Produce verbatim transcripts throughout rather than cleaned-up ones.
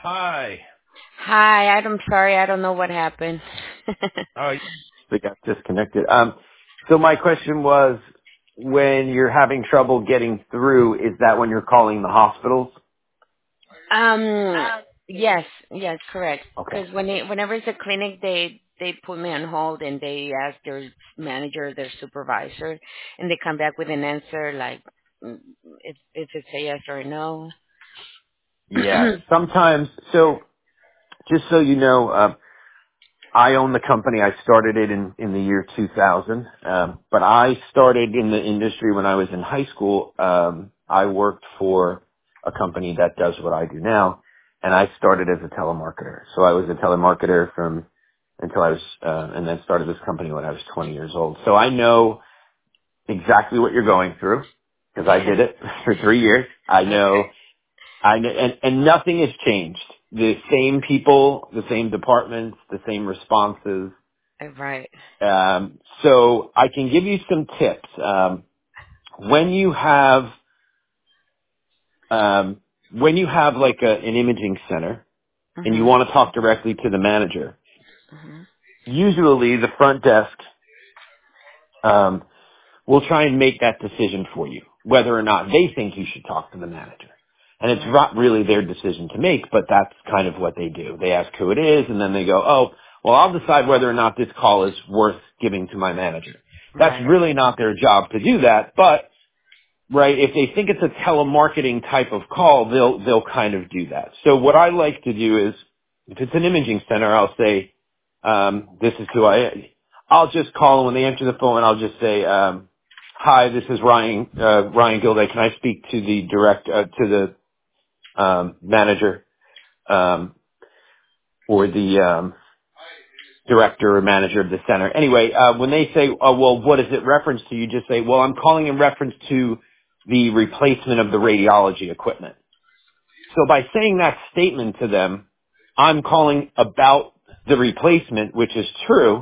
Hi. Hi, I'm sorry. I don't know what happened. Oh, we got disconnected. Um, so my question was, when you're having trouble getting through, is that when you're calling the hospitals? um, yes, yes, correct. Okay. Because when it, whenever it's a clinic, they they put me on hold and they ask their manager, their supervisor, and they come back with an answer like mm, if if it's a yes or a no. Yeah. Sometimes, so just so you know, um, I own the company. I started it in, in the year two thousand. Um, but I started in the industry when I was in high school. Um, I worked for a company that does what I do now, and I started as a telemarketer. So I was a telemarketer from until I was, uh, and then started this company when I was twenty years old. So I know exactly what you're going through because I did it for three years. I know, Okay. I know, and, and nothing has changed. The same people, the same departments, the same responses. Right. Um, so I can give you some tips. Um, when you have um, when you have like a, an imaging center and you Mhm. want to talk directly to the manager, Mhm. usually the front desk um, will try and make that decision for you, whether or not they think you should talk to the manager. And it's Right. not really their decision to make, but that's kind of what they do. They ask who it is, and then they go, oh, well, I'll decide whether or not this call is worth giving to my manager. That's Right. really not their job to do that, but right, if they think it's a telemarketing type of call, they'll they'll kind of do that. So what I like to do is, if it's an imaging center, I'll say, um, "This is who I am." I'll just call them when they answer the phone, and I'll just say, um, "Hi, this is Ryan uh, Ryan Gilday. Can I speak to the direct uh, to the um, manager um, or the um, director or manager of the center?" Anyway, uh, when they say, "Oh, well, what is it reference to?" You just say, "Well, I'm calling in reference to the replacement of the radiology equipment." So by saying that statement to them, I'm calling about the replacement, which is true.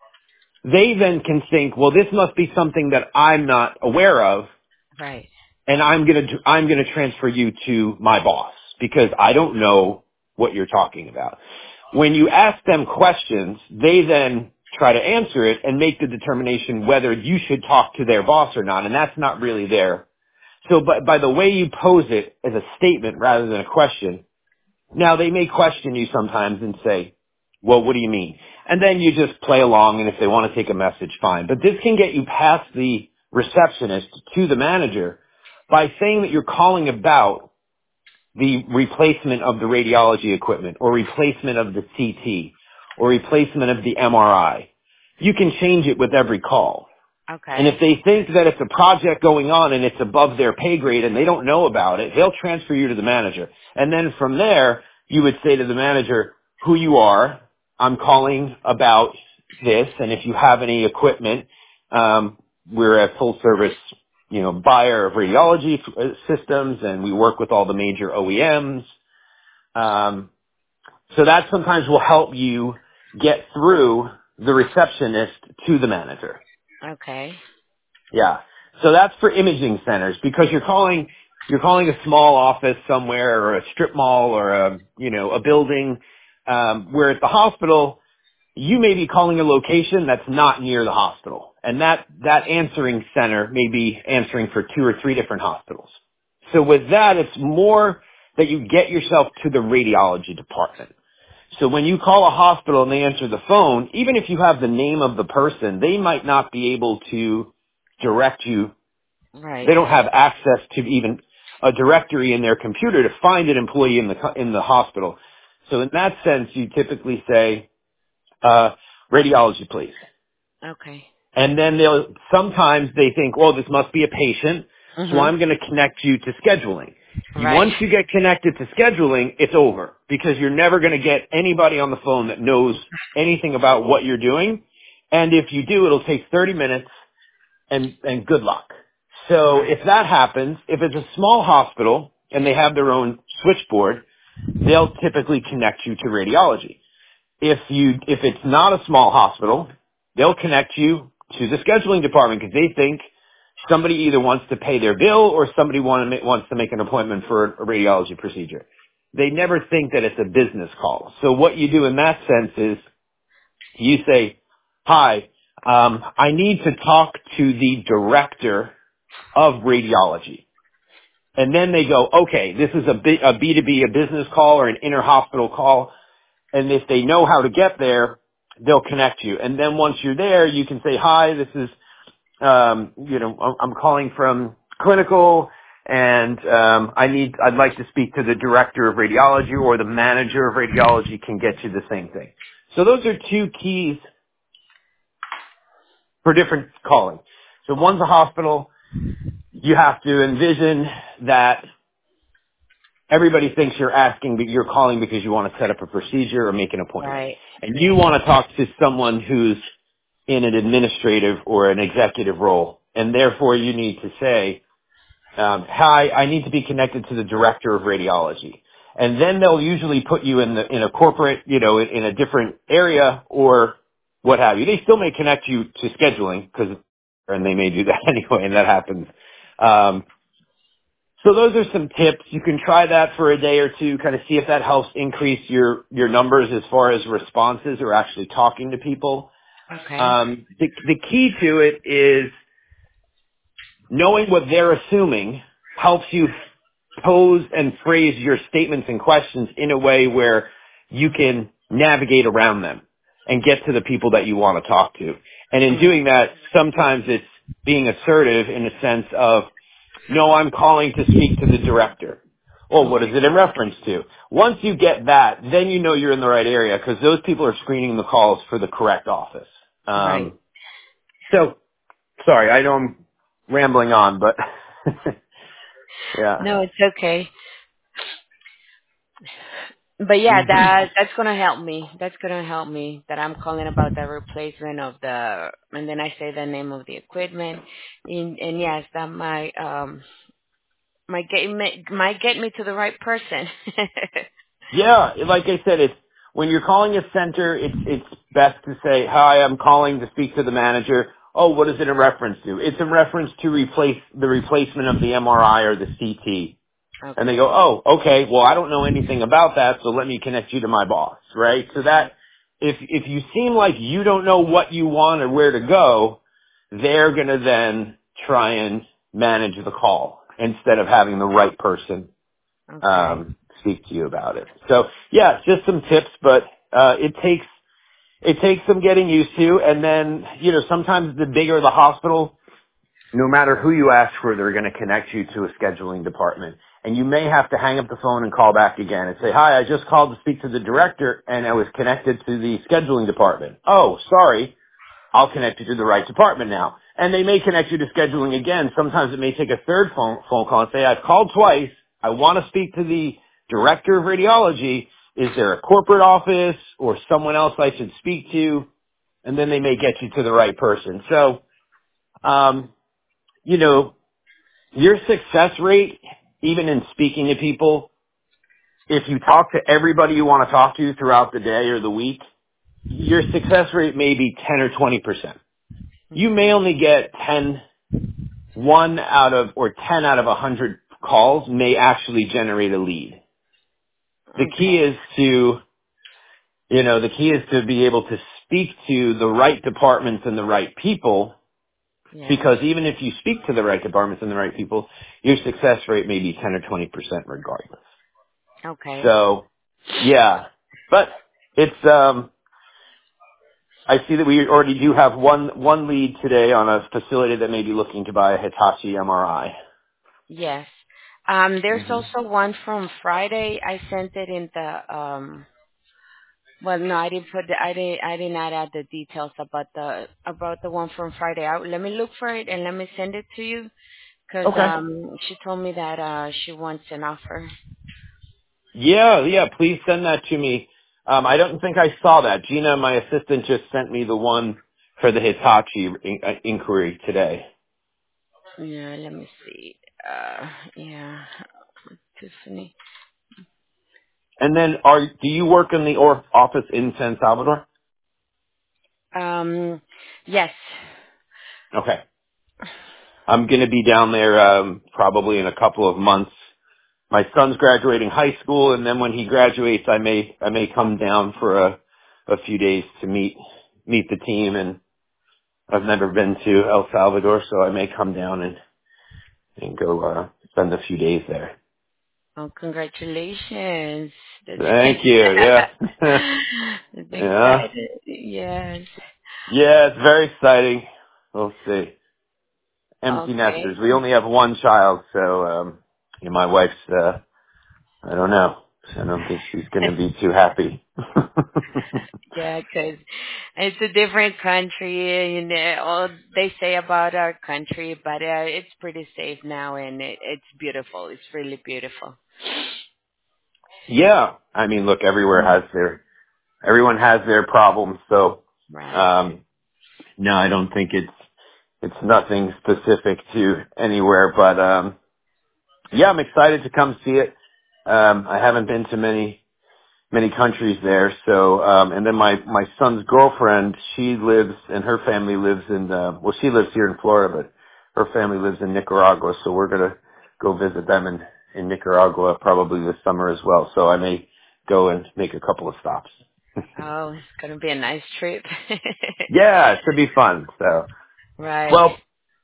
They then can think, well, this must be something that I'm not aware of, Right. and I'm gonna I'm gonna transfer you to my boss because I don't know what you're talking about. When you ask them questions, they then try to answer it and make the determination whether you should talk to their boss or not, and that's not really there. So, by, by the way you pose it as a statement rather than a question, now, they may question you sometimes and say, well, what do you mean? And then you just play along, and if they want to take a message, fine. But this can get you past the receptionist to the manager by saying that you're calling about the replacement of the radiology equipment or replacement of the C T or replacement of the M R I. You can change it with every call. And if Okay. they think that it's a project going on and it's above their pay grade and they don't know about it, they'll transfer you to the manager. And then from there, you would say to the manager who you are. I'm calling about this, and if you have any equipment, um, we're a full service, you know, buyer of radiology uh, systems, and we work with all the major O E Ms. Um, so that sometimes will help you get through the receptionist to the manager. Okay. Yeah. So that's for imaging centers because you're calling you're calling a small office somewhere or a strip mall or a you know a building. Um, where at the hospital you may be calling a location that's not near the hospital, and that that answering center may be answering for two or three different hospitals. So with that, it's more that you get yourself to the radiology department. So when you call a hospital and they answer the phone, even if you have the name of the person, they might not be able to direct you. Right. They don't have access to even a directory in their computer to find an employee in the co- in the hospital. So in that sense, you typically say, uh, radiology, please. Okay. And then they'll, sometimes they think, well, this must be a patient, so Mhm. I'm going to connect you to scheduling. You, Right. once you get connected to scheduling, it's over because you're never going to get anybody on the phone that knows anything about what you're doing. And if you do, it'll take thirty minutes and, and good luck. So Right. if that happens, if it's a small hospital and they have their own switchboard, they'll typically connect you to radiology. If you, if it's not a small hospital, they'll connect you to the scheduling department because they think somebody either wants to pay their bill or somebody want to ma- wants to make an appointment for a radiology procedure. they never think that it's a business call. So what you do in that sense is you say, hi, um, I need to talk to the director of radiology. And then they go, okay, this is a, B, a B2B, a business call or an inter-hospital call. And if they know how to get there, they'll connect you. And then once you're there, you can say, hi, this is, um, you know, I'm I'm calling from clinical and, um, I need, I'd like to speak to the director of radiology, or the manager of radiology can get you the same thing. So those are two keys for different calling. So one's a hospital. You have to envision that everybody thinks you're asking, but you're calling because you want to set up a procedure or make an appointment. Right. And you want to talk to someone who's in an administrative or an executive role. And therefore you need to say, um, hi, I need to be connected to the director of radiology. And then they'll usually put you in the, in a corporate, you know, in, in a different area or what have you. They still may connect you to scheduling because, and they may do that anyway, and that happens. Um, So those are some tips. You can try that for a day or two, kind of see if that helps increase your, your numbers as far as responses or actually talking to people. Okay. Um, the, the key to it is knowing what they're assuming helps you pose and phrase your statements and questions in a way where you can navigate around them and get to the people that you want to talk to. And in Mm, doing that, sometimes it's being assertive in a sense of, no, I'm calling to speak to the director. Well, what is okay. it in reference to? Once you get that, then you know you're in the right area because those people are screening the calls for the correct office. Right. Um, so, sorry, I know I'm rambling on, but yeah. No, it's okay. But yeah, hmm that that's gonna help me. That's gonna help me. That I'm calling about the replacement of the, and then I say the name of the equipment, and, and yes, that might um might get me might get me to the right person. Yeah, like I said, it's when you're calling a center, it's it's best to say, "Hi, I'm calling to speak to the manager." Oh, what is it in reference to? It's in reference to replace the replacement of the M R I or the C T. And they Okay. go, "Oh, okay. Well, I don't know anything about that, so let me connect you to my boss." Right? So that if if you seem like you don't know what you want or where to go, they're going to then try and manage the call instead of having the right person Okay. um, speak to you about it. So yeah, just some tips, but uh, it takes it takes some getting used to, and then you know sometimes the bigger the hospital, no matter who you ask for, they're going to connect you to a scheduling department, and you may have to hang up the phone and call back again and say, "Hi, I just called to speak to the director, and I was connected to the scheduling department." Oh, sorry. I'll connect you to the right department now. And they may connect you to scheduling again. Sometimes it may take a third phone, phone call and say, I've called twice. I want to speak to the director of radiology. Is there a corporate office or someone else I should speak to? And then they may get you to the right person. So, um, you know, your success rate, even in speaking to people, if you talk to everybody you want to talk to throughout the day or the week, your success rate may be ten or twenty percent. You may only get ten, one out of, or ten out of a hundred calls may actually generate a lead. The key Okay. is to, you know, the key is to be able to speak to the right departments and the right people, Yes. because even if you speak to the right departments and the right people, your success rate may be ten or twenty percent regardless. Okay. So, yeah. But it's, um, I see that we already do have one, one lead today on a facility that may be looking to buy a Hitachi M R I. Yes. Um, there's hmm also one from Friday. I sent it in the um. Well, no, I didn't put the, I didn't I did not add the details about the about the one from Friday. I, let me look for it and let me send it to you because Okay. um she told me that uh she wants an offer. Yeah, yeah, please send that to me. Um, I don't think I saw that. Gina, my assistant, just sent me the one for the Hitachi in- uh, inquiry today. Yeah, let me see. Uh, yeah, Tiffany. And then, are do you work in the or- office in San Salvador? Um, yes. Okay. I'm going to be down there um, probably in a couple of months. my son's graduating high school, and then when he graduates, I may I may come down for a a few days to meet meet the team. And I've never been to El Salvador, so I may come down and and go uh, spend a few days there. Oh, congratulations. That's Thank you. Yeah. That's Yeah. exciting. Yes. Yeah, it's very exciting. We'll see. Empty Okay. nesters. We only have one child, so um you know, my wife's uh I don't know. I don't think she's gonna be too happy. Yeah, 'cause it's a different country, and uh, all they say about our country, but uh, it's pretty safe now, and it, it's beautiful. It's really beautiful. Yeah. I mean, look, everywhere has their everyone has their problems, so Right. um no, I don't think it's it's nothing specific to anywhere, but um yeah, I'm excited to come see it. Um I haven't been to many many countries there. So, um, and then my, my son's girlfriend, she lives, and her family lives in, uh, well, she lives here in Florida, but her family lives in Nicaragua. So we're going to go visit them in, in Nicaragua probably this summer as well. So I may go and make a couple of stops. Oh, it's gonna be a nice trip. Yeah, it should be fun. So, Right. well,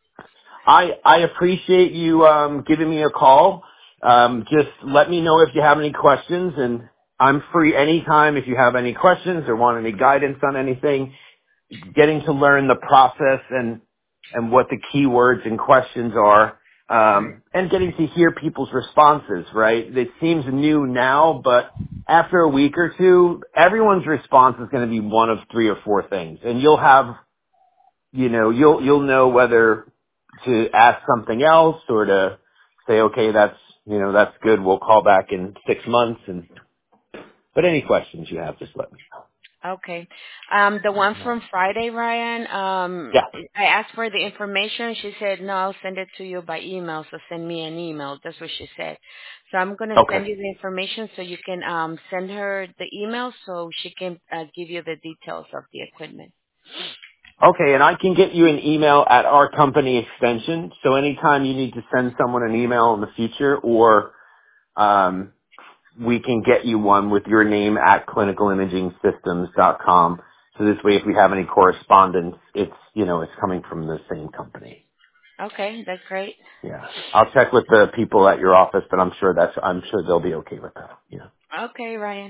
I, I appreciate you, um, giving me a call. Um, just let me know if you have any questions, and I'm free anytime if you have any questions or want any guidance on anything. Getting to learn the process and and what the keywords and questions are, Right. um, and getting to hear people's responses. Right, it seems new now, but after a week or two, everyone's response is going to be one of three or four things, and you'll have, you know, you'll you'll know whether to ask something else or to say, okay, that's, you know, that's good. We'll call back in six months. And but any questions you have, just let me Okay. Um, the one know. from Friday, Ryan, um, Yeah. I asked for the information. She said, no, I'll send it to you by email, so send me an email. That's what she said. So I'm going to Okay. send you the information so you can um, send her the email so she can uh, give you the details of the equipment. Okay, and I can get you an email at our company extension. So anytime you need to send someone an email in the future, or um, we can get you one with your name at clinical imaging systems dot com. So this way, if we have any correspondence, it's, you know, it's coming from the same company. Okay, that's great. Yeah, I'll check with the people at your office, but I'm sure that's I'm sure they'll be okay with that. Yeah. Okay, Ryan.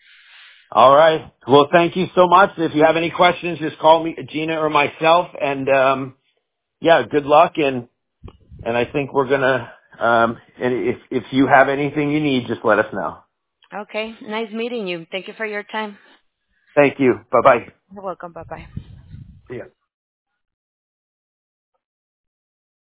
All right. Well, thank you so much. If you have any questions, just call me, Gina, or myself. And um, yeah, good luck. And And I think we're gonna. Um, and if if you have anything you need, just let us know. Okay, nice meeting you. Thank you for your time. Thank you. Bye bye. You're welcome. Bye-bye. See ya.